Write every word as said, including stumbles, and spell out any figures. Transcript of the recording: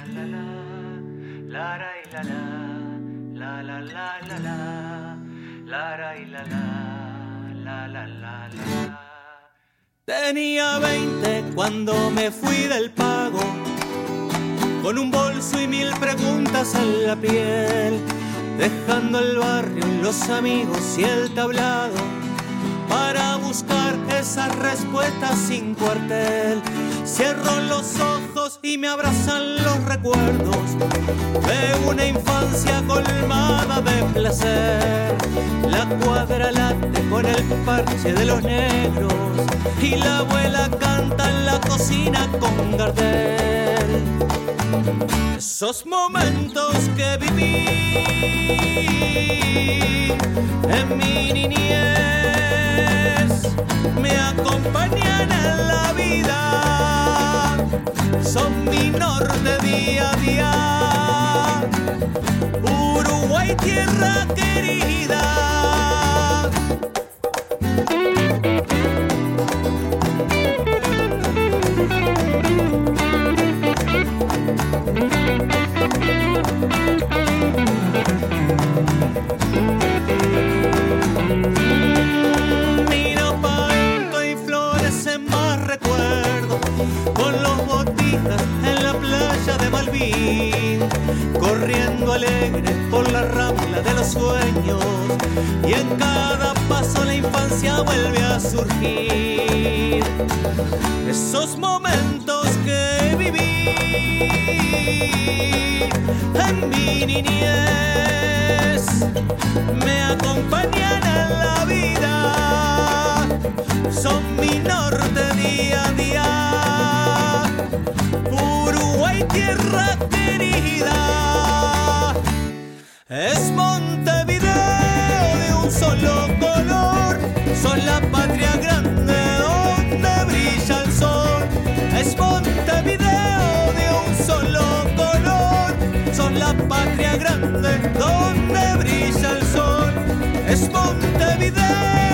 la la la la la la la la la la la la la la la. Tenía veinte cuando me fui del pago, con un bolso y mil preguntas en la piel, dejando el barrio, los amigos y el tablado para buscar esas respuestas sin cuartel. Cierro los ojos y me abrazan los recuerdos de una infancia colmada de placer. La cuadra late con el parche de los negros y la abuela canta en la cocina con Gardel. Esos momentos que viví en mi niñez me acompañan en la vida, son mi norte día a día. Uruguay, tierra querida. Miro pa' dentro y florecen más recuerdos, con los botijas en la playa de Malvin, corriendo alegre por la rambla de los sueños, y en cada paso la infancia vuelve a surgir. Esos momentos que viví en mi niñez me acompañan en la vida, son mi norte día a día. Uruguay, tierra querida, es Montevideo de un solo color, son la patria grande donde brilla el sol. Es Montevideo de un solo color, son la patria grande donde brilla el sol. Es Montevideo.